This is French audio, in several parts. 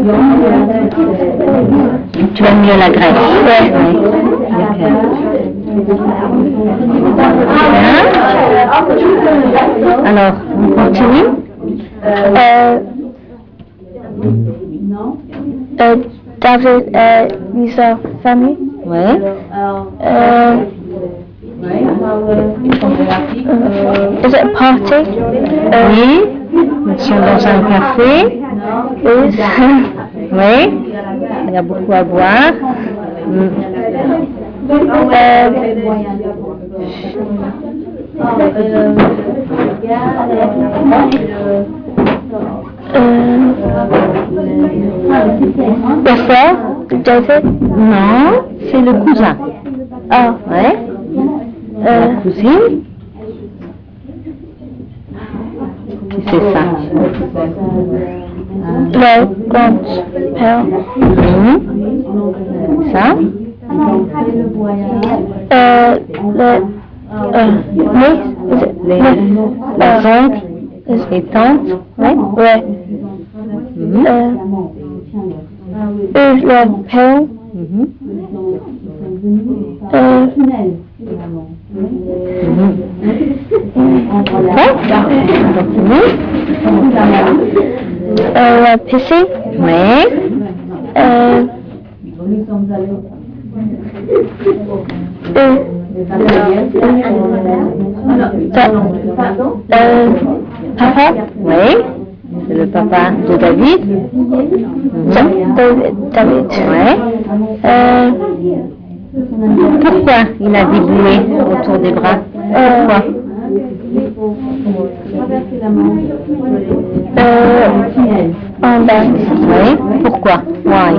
Tu aimes mieux la Grèce? Ouais. Hein? Alors, on continue? David et sa famille. Oui. Is it a party? Oui. Ils sont dans un café. Oui. Il y a beaucoup à boire. Le frère de David? Non, c'est le cousin. Ah. Ouais. La cousine. Qui c'est ça? Le grand-père. Ça? Les oncles et tantes. Ouais. Ouais. Le père. La piscine. Oui. Papa. Oui. C'est le papa de David. David. Oui. Pourquoi il a des boulets autour des bras? Pourquoi? En danse. Oui. Pourquoi? Why?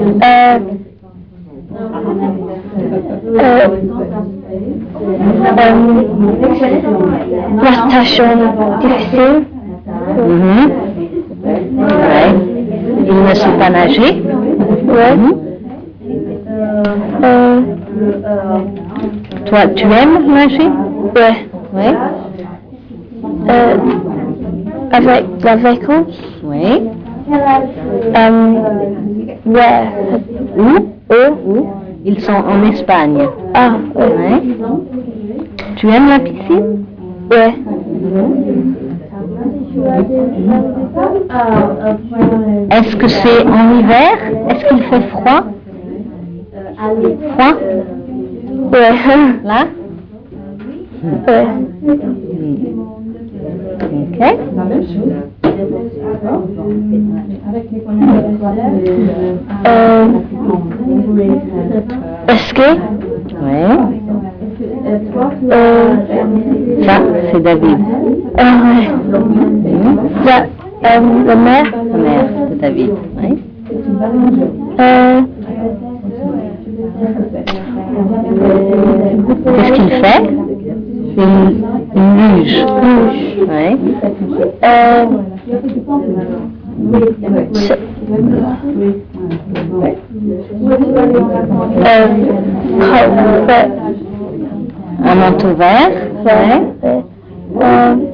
La tâche difficile. Ouais. Il ne sait pas nager. Ouais. Toi, tu aimes nager? Ouais. Oui. Avec la vacances. Oui. Ouais. Où? Ils sont en Espagne. Ah, Oui. Tu aimes la piscine? ouais. Est-ce que c'est en hiver? Est-ce qu'il fait froid? Froid? Ouais. Là? Ouais. Ok. Ski. Oui. Ça, c'est David. Ouais. La mère. La mère de David. Oui. Qu'est-ce qu'il fait? Une luge. Oui. Un manteau vert. Oui.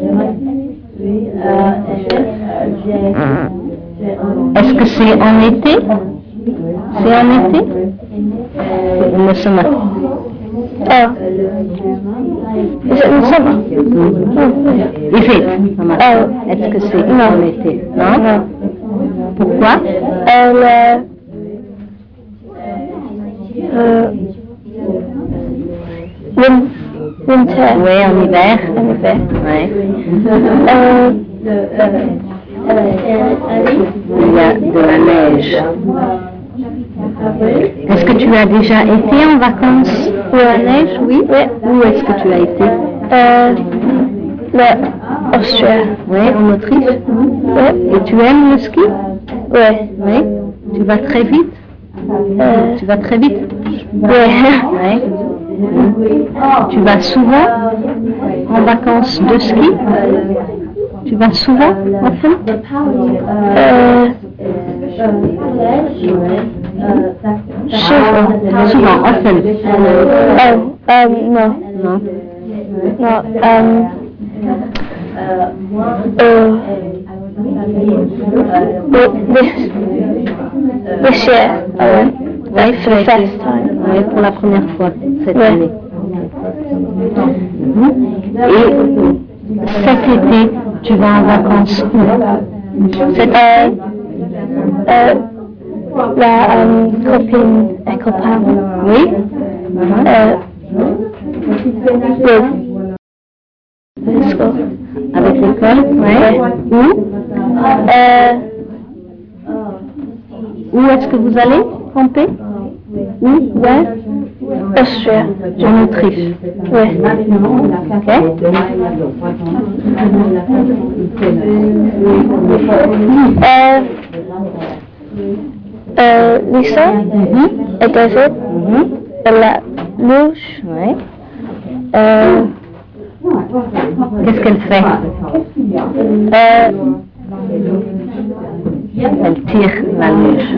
Est-ce que c'est en été? C'est en été? C'est le summer. Oh. Is it in summer? Is it summer? Est-ce que c'est en été? Non? Pourquoi? Winter. Oui, en hiver. En hiver. Oui. Il y a de la neige. Est-ce que tu as déjà été en vacances pour la neige? Oui. Où est-ce que tu as été? Austria. Oui, en Autriche. Oui. Et tu aimes le ski? Oui. Oui. Tu vas très vite? Tu vas très vite? Oui. Oui. Tu vas souvent en vacances de ski? Tu vas souvent, often? Souvent, often. No. Non. No. This year, I went. Oui, For the first time. Oui, pour la première fois cette Ouais. année. Et cet été, tu vas en vacances où? Cet été? La copine et copain. Oui. With school. Avec l'école? Oui. Où? Où est-ce que vous allez camper? Où? Ouais. Austria. En Autriche. Oui. Ok. Lisa et David. La louche. Oui. Qu'est-ce qu'elle fait? Elle tire la luge.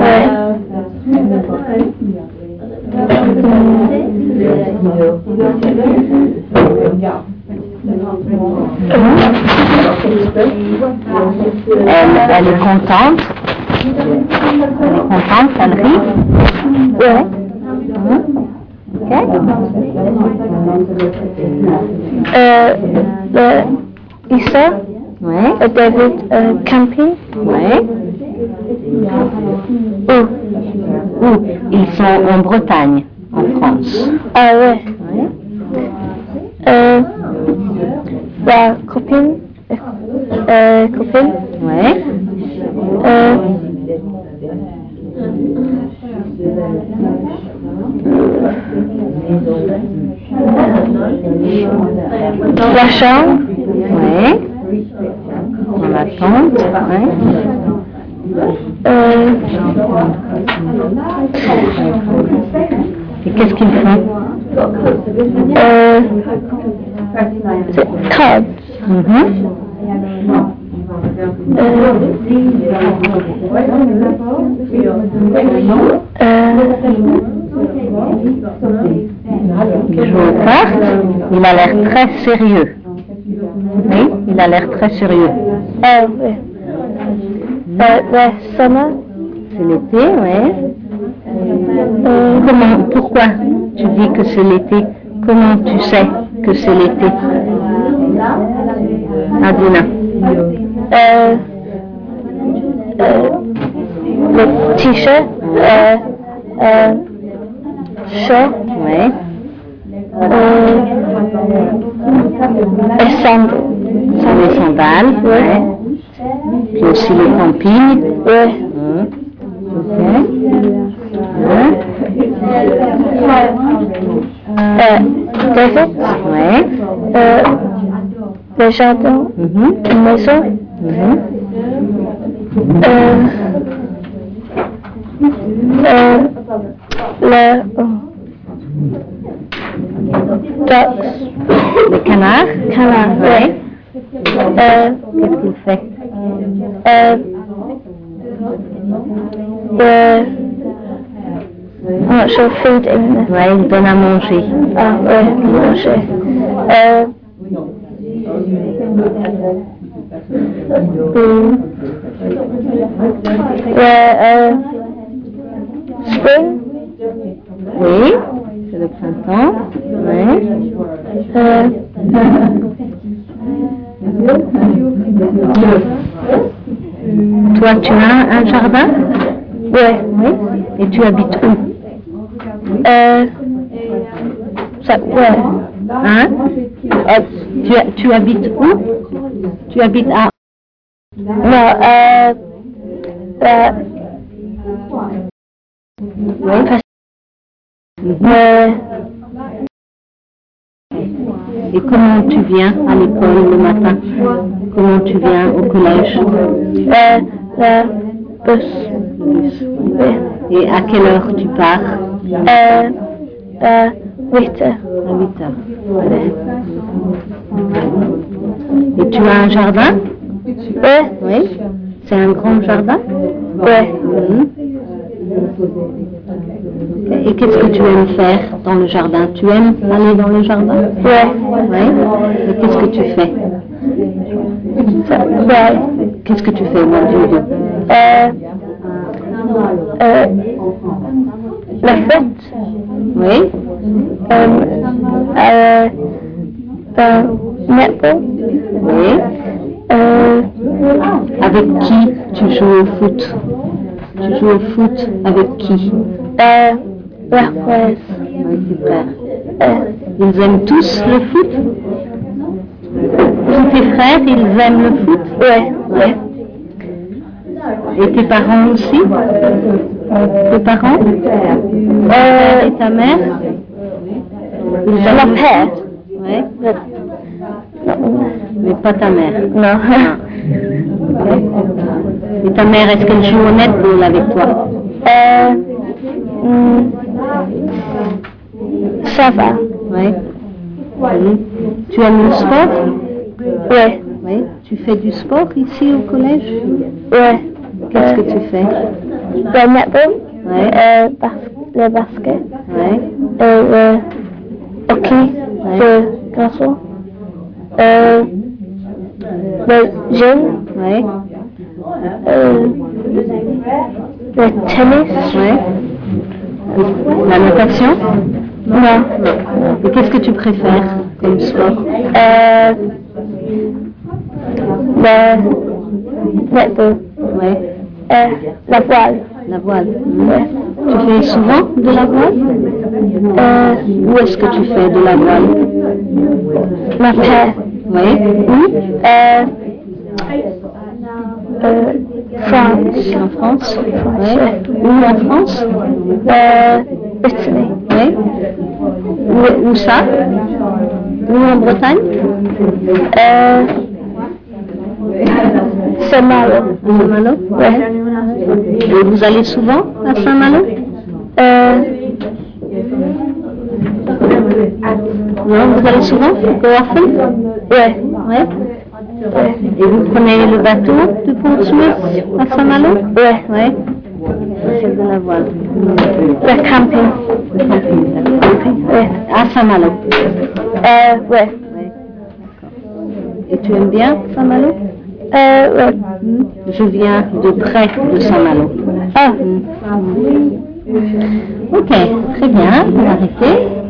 Elle est contente. Elle est contente, elle rit. Ouais. Ok. Lisa Ouais. et David camping. Ouais. Où? Ils sont en Bretagne, en France. Ah ouais. Ouais. La copine. Copine. Ouais. La chambre. Ouais. En attente. Ouais. Et qu'est-ce qu'ils font? C'est cards. Il joue aux cartes. Il a l'air très sérieux. Oui, il a l'air très sérieux. Oui. The summer. C'est l'été, oui. Pourquoi tu dis que c'est l'été? Comment tu sais que c'est l'été? Adina. Le t-shirt. Shirt. Oui. Et sandales. Les sandales, oui. Puis aussi le camping. Oui. Ok. David. Oui. Le jardin. Une maison. Ducks. Le canard. Canard, Oui. Qu'est-ce qu'il fait? Not sure, feeding. Oui, il donne à manger. Ah, oui, manger. Spring. Oui, c'est le printemps. Oui. Toi, tu as un jardin? Oui. Et tu habites où? Ouais. Hein? Tu habites où? Tu habites à... Non, Oui. Et comment tu viens à l'école le matin? Comment tu viens au collège? La bus. Et à quelle heure tu pars? 8 heures. À 8 heures. Et tu as un jardin? Oui. C'est un grand jardin? Oui. Et qu'est-ce que tu aimes faire dans le jardin? Tu aimes aller dans le jardin? Oui. Oui. Et qu'est-ce que tu fais? Qu'est-ce que tu fais au mois de juillet? La fête. Oui. Netball. Oui. Avec qui tu joues au foot? Tu joues au foot avec qui? Leurs frères. Avec tes frères. Ils aiment tous le foot? Tous tes frères, ils aiment le foot? Oui. Et tes parents aussi? Tes parents? Et ta mère? Mon père. Oui. Mais pas ta mère? Non. Et ta mère, est-ce qu'elle joue au netball avec toi? Ça va. Oui. Tu aimes le sport? Oui. Oui. Tu fais du sport ici au collège? Oui. Qu'est-ce que tu fais? Le netball. Oui. Le basket. Oui. Et le hockey. Le garçon. Le gym. Oui. Le tennis. Oui. La natation? Non. Et qu'est-ce que tu préfères comme sport? Le netball. Oui. La voile. La voile. Ouais. Tu fais souvent de la voile? Où est-ce que tu fais de la voile? Ma père. Oui. Où? France. En France? France. Oui. Où en France? Italie. Oui. Où ça? Où en Bretagne? Saint-Malo. Saint-Malo? Ouais. Et vous allez souvent à Saint-Malo? Non, vous allez souvent? Go often? Ouais. Ouais. Et vous prenez le bateau de Portsmouth à Saint-Malo? Ouais. Ouais. C'est de la voile. Le camping. Le camping, d'accord. Ouais. À Saint-Malo? Ouais. Ouais. Et tu aimes bien Saint-Malo? Ouais. Je viens de près de Saint-Malo. Ah. Ok, très bien, on va arrêter.